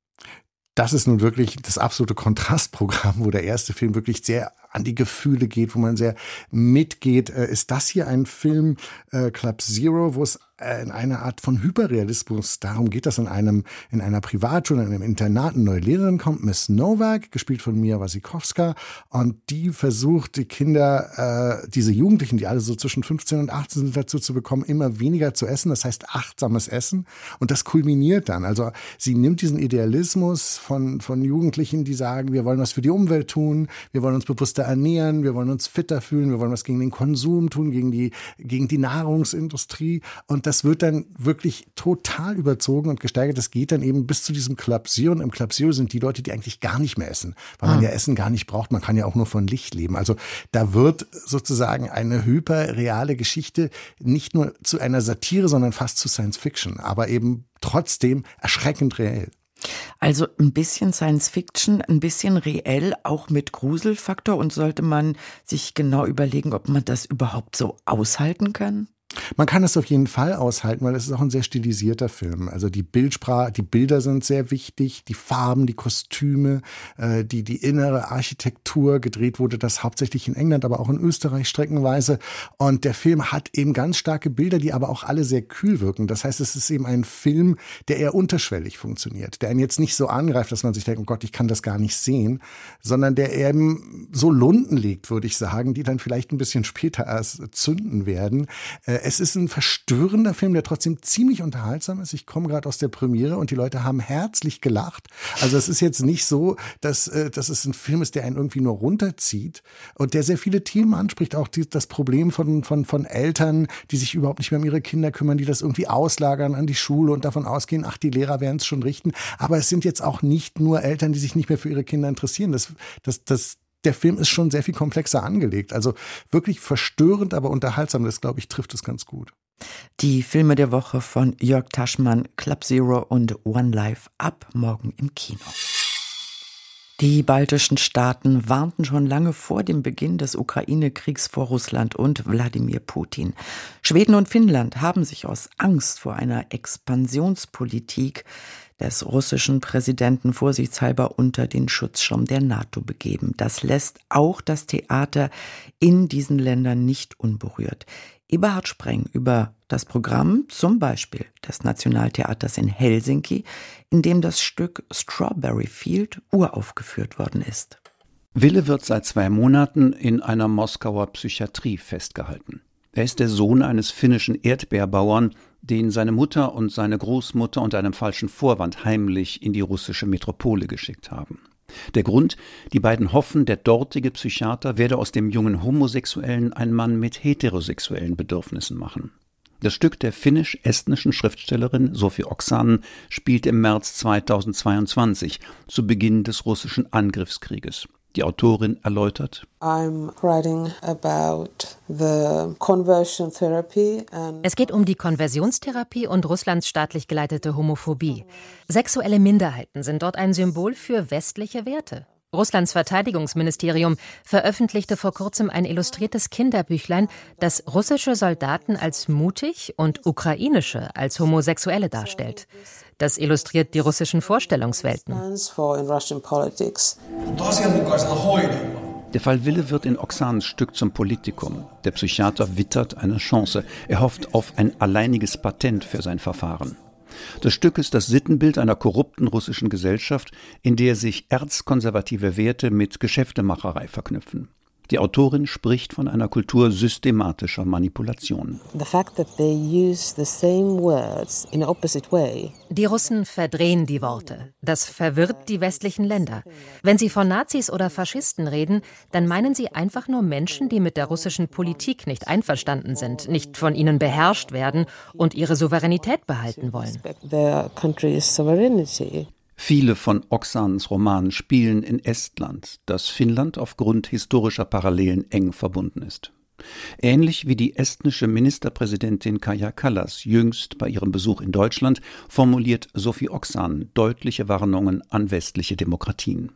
Das ist nun wirklich das absolute Kontrastprogramm, wo der erste Film wirklich sehr an die Gefühle geht, wo man sehr mitgeht. Ist das hier ein Film, Club Zero, wo es in einer Art von Hyperrealismus darum geht, dass in einer Privatschule, in einem Internat eine neue Lehrerin kommt, Miss Novak, gespielt von Mia Wasikowska, und die versucht, die Kinder, diese Jugendlichen, die alle so zwischen 15 und 18 sind, dazu zu bekommen, immer weniger zu essen, das heißt achtsames Essen, und das kulminiert dann. Also sie nimmt diesen Idealismus von Jugendlichen, die sagen, wir wollen was für die Umwelt tun, wir wollen uns bewusster ernähren, wir wollen uns fitter fühlen, wir wollen was gegen den Konsum tun, gegen die Nahrungsindustrie, und das wird dann wirklich total überzogen und gesteigert. Das geht dann eben bis zu diesem Club Zero. Und im Club Zero sind die Leute, die eigentlich gar nicht mehr essen, weil man ja Essen gar nicht braucht. Man kann ja auch nur von Licht leben. Also da wird sozusagen eine hyperreale Geschichte nicht nur zu einer Satire, sondern fast zu Science Fiction, aber eben trotzdem erschreckend reell. Also ein bisschen Science Fiction, ein bisschen reell, auch mit Gruselfaktor. Und sollte man sich genau überlegen, ob man das überhaupt so aushalten kann? Man kann es auf jeden Fall aushalten, weil es ist auch ein sehr stilisierter Film. Also die Bildsprache, die Bilder sind sehr wichtig, die Farben, die Kostüme, die innere Architektur. Gedreht wurde das hauptsächlich in England, aber auch in Österreich streckenweise. Und der Film hat eben ganz starke Bilder, die aber auch alle sehr kühl wirken. Das heißt, es ist eben ein Film, der eher unterschwellig funktioniert, der einen jetzt nicht so angreift, dass man sich denkt, oh Gott, ich kann das gar nicht sehen, sondern der eben so Lunden legt, würde ich sagen, die dann vielleicht ein bisschen später erst zünden werden. Es ist ein verstörender Film, der trotzdem ziemlich unterhaltsam ist. Ich komme gerade aus der Premiere und die Leute haben herzlich gelacht. Also es ist jetzt nicht so, dass es ein Film ist, der einen irgendwie nur runterzieht und der sehr viele Themen anspricht. Auch das Problem von Eltern, die sich überhaupt nicht mehr um ihre Kinder kümmern, die das irgendwie auslagern an die Schule und davon ausgehen, ach, die Lehrer werden es schon richten. Aber es sind jetzt auch nicht nur Eltern, die sich nicht mehr für ihre Kinder interessieren. Der Film ist schon sehr viel komplexer angelegt. Also wirklich verstörend, aber unterhaltsam. Das, glaube ich, trifft es ganz gut. Die Filme der Woche von Jörg Taschmann, Club Zero und One Life ab morgen im Kino. Die baltischen Staaten warnten schon lange vor dem Beginn des Ukraine-Kriegs vor Russland und Wladimir Putin. Schweden und Finnland haben sich aus Angst vor einer Expansionspolitik des russischen Präsidenten vorsichtshalber unter den Schutzschirm der NATO begeben. Das lässt auch das Theater in diesen Ländern nicht unberührt. Eberhard Spreng über das Programm zum Beispiel des Nationaltheaters in Helsinki, in dem das Stück Strawberry Field uraufgeführt worden ist. Wille wird seit 2 Monaten in einer Moskauer Psychiatrie festgehalten. Er ist der Sohn eines finnischen Erdbeerbauern, den seine Mutter und seine Großmutter unter einem falschen Vorwand heimlich in die russische Metropole geschickt haben. Der Grund: Die beiden hoffen, der dortige Psychiater werde aus dem jungen Homosexuellen einen Mann mit heterosexuellen Bedürfnissen machen. Das Stück der finnisch-estnischen Schriftstellerin Sophie Oksanen spielt im März 2022, zu Beginn des russischen Angriffskrieges. Die Autorin erläutert: Es geht um die Konversionstherapie und Russlands staatlich geleitete Homophobie. Sexuelle Minderheiten sind dort ein Symbol für westliche Werte. Russlands Verteidigungsministerium veröffentlichte vor kurzem ein illustriertes Kinderbüchlein, das russische Soldaten als mutig und ukrainische als Homosexuelle darstellt. Das illustriert die russischen Vorstellungswelten. Der Fall Wille wird in Oksanens Stück zum Politikum. Der Psychiater wittert eine Chance. Er hofft auf ein alleiniges Patent für sein Verfahren. Das Stück ist das Sittenbild einer korrupten russischen Gesellschaft, in der sich erzkonservative Werte mit Geschäftemacherei verknüpfen. Die Autorin spricht von einer Kultur systematischer Manipulation. Die Russen verdrehen die Worte. Das verwirrt die westlichen Länder. Wenn sie von Nazis oder Faschisten reden, dann meinen sie einfach nur Menschen, die mit der russischen Politik nicht einverstanden sind, nicht von ihnen beherrscht werden und ihre Souveränität behalten wollen. Viele von Oksanens Romanen spielen in Estland, das Finnland aufgrund historischer Parallelen eng verbunden ist. Ähnlich wie die estnische Ministerpräsidentin Kaja Kallas jüngst bei ihrem Besuch in Deutschland formuliert Sophie Oksanen deutliche Warnungen an westliche Demokratien.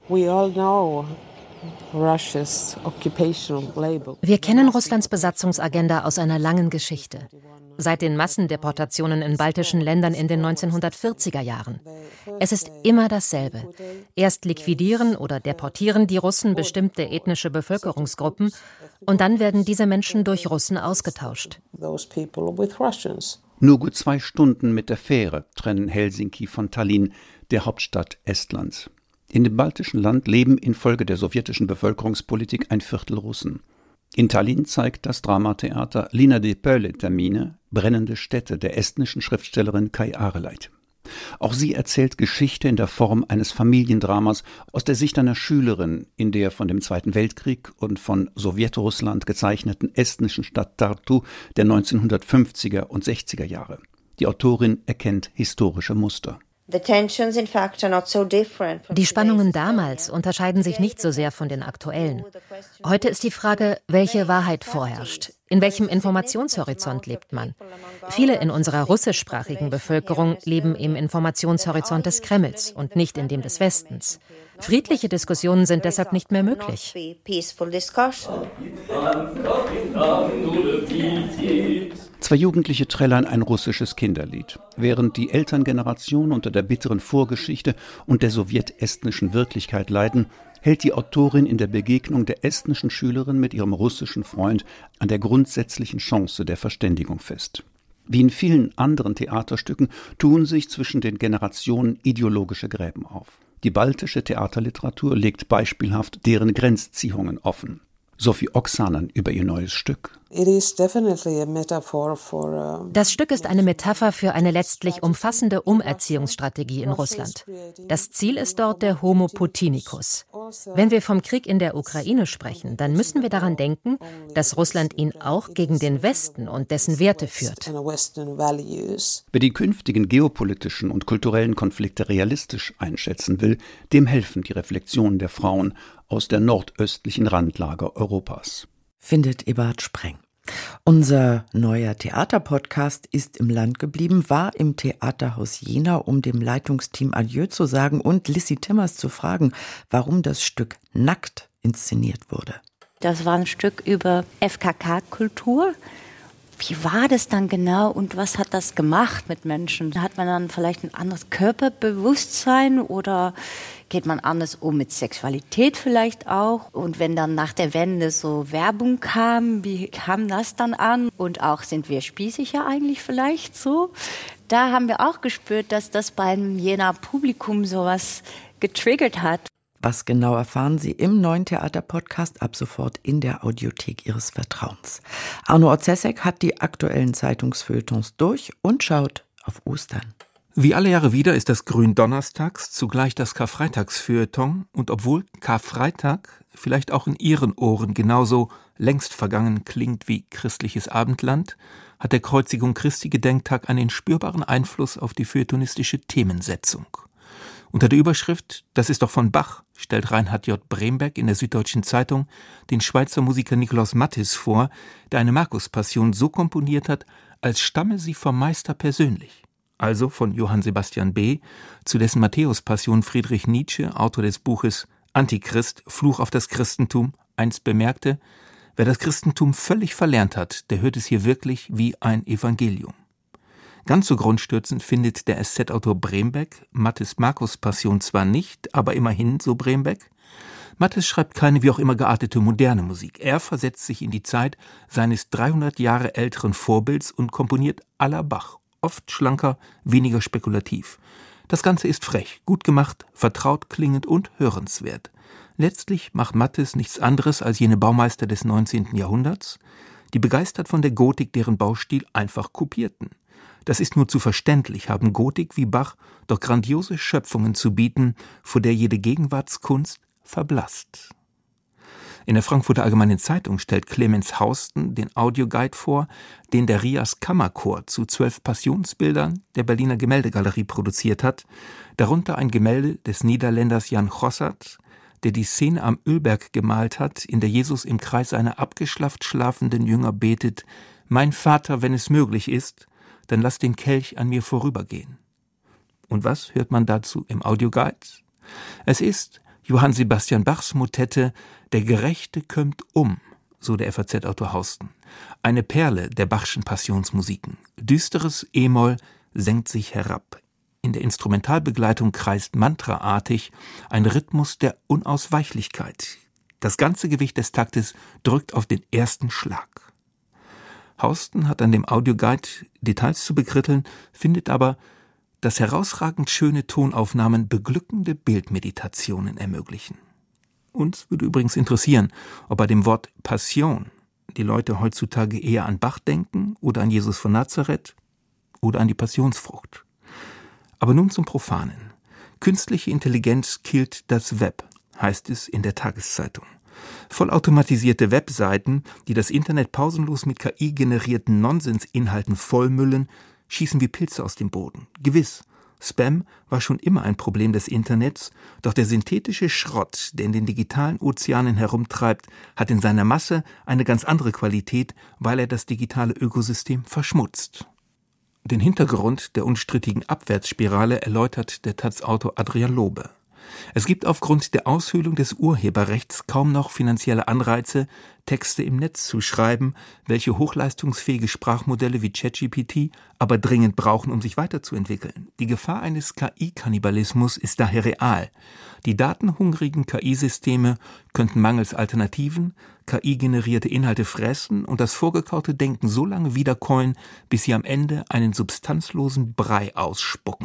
Wir kennen Russlands Besatzungsagenda aus einer langen Geschichte. Seit den Massendeportationen in baltischen Ländern in den 1940er Jahren. Es ist immer dasselbe. Erst liquidieren oder deportieren die Russen bestimmte ethnische Bevölkerungsgruppen und dann werden diese Menschen durch Russen ausgetauscht. Nur gut 2 Stunden mit der Fähre trennen Helsinki von Tallinn, der Hauptstadt Estlands. In dem baltischen Land leben infolge der sowjetischen Bevölkerungspolitik 1/4 Russen. In Tallinn zeigt das Dramatheater Linna de Pöylätermine brennende Städte der estnischen Schriftstellerin Kai Areleit. Auch sie erzählt Geschichte in der Form eines Familiendramas aus der Sicht einer Schülerin in der von dem Zweiten Weltkrieg und von Sowjetrussland gezeichneten estnischen Stadt Tartu der 1950er und 60er Jahre. Die Autorin erkennt historische Muster. Die Spannungen damals unterscheiden sich nicht so sehr von den aktuellen. Heute ist die Frage, welche Wahrheit vorherrscht. In welchem Informationshorizont lebt man? Viele in unserer russischsprachigen Bevölkerung leben im Informationshorizont des Kremls und nicht in dem des Westens. Friedliche Diskussionen sind deshalb nicht mehr möglich. 2 Jugendliche trällern ein russisches Kinderlied. Während die Elterngeneration unter der bitteren Vorgeschichte und der sowjetestnischen Wirklichkeit leiden, hält die Autorin in der Begegnung der estnischen Schülerin mit ihrem russischen Freund an der grundsätzlichen Chance der Verständigung fest. Wie in vielen anderen Theaterstücken tun sich zwischen den Generationen ideologische Gräben auf. Die baltische Theaterliteratur legt beispielhaft deren Grenzziehungen offen. Sophie Oksanen über ihr neues Stück. Das Stück ist eine Metapher für eine letztlich umfassende Umerziehungsstrategie in Russland. Das Ziel ist dort der Homo Putinicus. Wenn wir vom Krieg in der Ukraine sprechen, dann müssen wir daran denken, dass Russland ihn auch gegen den Westen und dessen Werte führt. Wer die künftigen geopolitischen und kulturellen Konflikte realistisch einschätzen will, dem helfen die Reflexionen der Frauen aus der nordöstlichen Randlage Europas. Findet Eberhard Spreng. Unser neuer Theaterpodcast ist im Land geblieben, war im Theaterhaus Jena, um dem Leitungsteam Adieu zu sagen und Lissy Timmers zu fragen, warum das Stück Nackt inszeniert wurde. Das war ein Stück über FKK-Kultur. Wie war das dann genau und was hat das gemacht mit Menschen? Hat man dann vielleicht ein anderes Körperbewusstsein oder geht man anders um mit Sexualität vielleicht auch? Und wenn dann nach der Wende so Werbung kam, wie kam das dann an? Und auch, sind wir spießiger eigentlich vielleicht so? Da haben wir auch gespürt, dass das beim Jener Publikum sowas getriggert hat. Was genau erfahren Sie im neuen Theaterpodcast ab sofort in der Audiothek Ihres Vertrauens. Arno Orzesek hat die aktuellen Zeitungsfeuilletons durch und schaut auf Ostern. Wie alle Jahre wieder ist das Gründonnerstags zugleich das Karfreitagsfeuilleton und obwohl Karfreitag vielleicht auch in Ihren Ohren genauso längst vergangen klingt wie christliches Abendland, hat der Kreuzigung Christi Gedenktag einen spürbaren Einfluss auf die feuilletonistische Themensetzung. Unter der Überschrift »Das ist doch von Bach« stellt Reinhard J. Bremberg in der Süddeutschen Zeitung den Schweizer Musiker Nikolaus Matthes vor, der eine Markuspassion so komponiert hat, als stamme sie vom Meister persönlich. Also von Johann Sebastian B., zu dessen Matthäus-Passion Friedrich Nietzsche, Autor des Buches »Antichrist, Fluch auf das Christentum«, einst bemerkte, wer das Christentum völlig verlernt hat, der hört es hier wirklich wie ein Evangelium. Ganz so grundstürzend findet der SZ-Autor Bremberg Matthes Markuspassion zwar nicht, aber immerhin, so Bremberg, Matthes schreibt keine wie auch immer geartete moderne Musik. Er versetzt sich in die Zeit seines 300 Jahre älteren Vorbilds und komponiert à la Bach, oft schlanker, weniger spekulativ. Das Ganze ist frech, gut gemacht, vertraut klingend und hörenswert. Letztlich macht Matthes nichts anderes als jene Baumeister des 19. Jahrhunderts, die begeistert von der Gotik deren Baustil einfach kopierten. Das ist nur zu verständlich, haben Gotik wie Bach doch grandiose Schöpfungen zu bieten, vor der jede Gegenwartskunst verblasst. In der Frankfurter Allgemeinen Zeitung stellt Clemens Hausten den Audioguide vor, den der Rias Kammerchor zu 12 Passionsbildern der Berliner Gemäldegalerie produziert hat, darunter ein Gemälde des Niederländers Jan Gossard, der die Szene am Ölberg gemalt hat, in der Jesus im Kreis seiner abgeschlafft schlafenden Jünger betet: »Mein Vater, wenn es möglich ist, dann lass den Kelch an mir vorübergehen.« Und was hört man dazu im Audioguide? Es ist Johann Sebastian Bachs Motette »Der Gerechte kömmt um«, so der FAZ-Autor Hausten. Eine Perle der Bachschen Passionsmusiken. Düsteres E-Moll senkt sich herab. In der Instrumentalbegleitung kreist mantraartig ein Rhythmus der Unausweichlichkeit. Das ganze Gewicht des Taktes drückt auf den ersten Schlag. Hausten hat an dem Audioguide Details zu bekritteln, findet aber, dass herausragend schöne Tonaufnahmen beglückende Bildmeditationen ermöglichen. Uns würde übrigens interessieren, ob bei dem Wort Passion die Leute heutzutage eher an Bach denken oder an Jesus von Nazareth oder an die Passionsfrucht. Aber nun zum Profanen. Künstliche Intelligenz killt das Web, heißt es in der Tageszeitung. Vollautomatisierte Webseiten, die das Internet pausenlos mit KI-generierten Nonsensinhalten vollmüllen, schießen wie Pilze aus dem Boden. Gewiss, Spam war schon immer ein Problem des Internets, doch der synthetische Schrott, der in den digitalen Ozeanen herumtreibt, hat in seiner Masse eine ganz andere Qualität, weil er das digitale Ökosystem verschmutzt. Den Hintergrund der unstrittigen Abwärtsspirale erläutert der Taz-Autor Adrian Lobe. Es gibt aufgrund der Aushöhlung des Urheberrechts kaum noch finanzielle Anreize, Texte im Netz zu schreiben, welche hochleistungsfähige Sprachmodelle wie ChatGPT aber dringend brauchen, um sich weiterzuentwickeln. Die Gefahr eines KI-Kannibalismus ist daher real. Die datenhungrigen KI-Systeme könnten mangels Alternativen KI-generierte Inhalte fressen und das vorgekaute Denken so lange wiederkäuen, bis sie am Ende einen substanzlosen Brei ausspucken.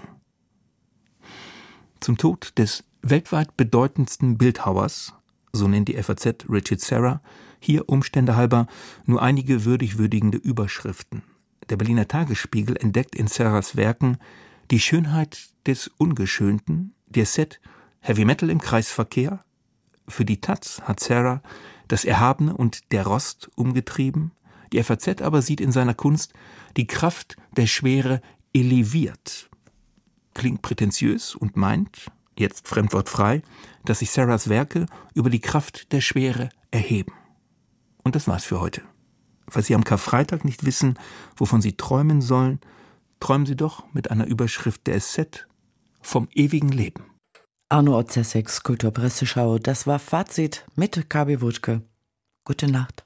Zum Tod des weltweit bedeutendsten Bildhauers, so nennt die FAZ Richard Serra, hier Umstände halber nur einige würdigende Überschriften. Der Berliner Tagesspiegel entdeckt in Serras Werken die Schönheit des Ungeschönten, die Essay Heavy Metal im Kreisverkehr. Für die Taz hat Serra das Erhabene und der Rost umgetrieben. Die FAZ aber sieht in seiner Kunst die Kraft der Schwere eleviert. Klingt prätentiös und meint, jetzt fremdwortfrei, dass sich Serras Werke über die Kraft der Schwere erheben. Und das war's für heute. Falls Sie am Karfreitag nicht wissen, wovon Sie träumen sollen, träumen Sie doch mit einer Überschrift der SZ vom ewigen Leben. Arno Otzeseks Kulturpresseschau, das war Fazit mit Kabi Wuttke. Gute Nacht.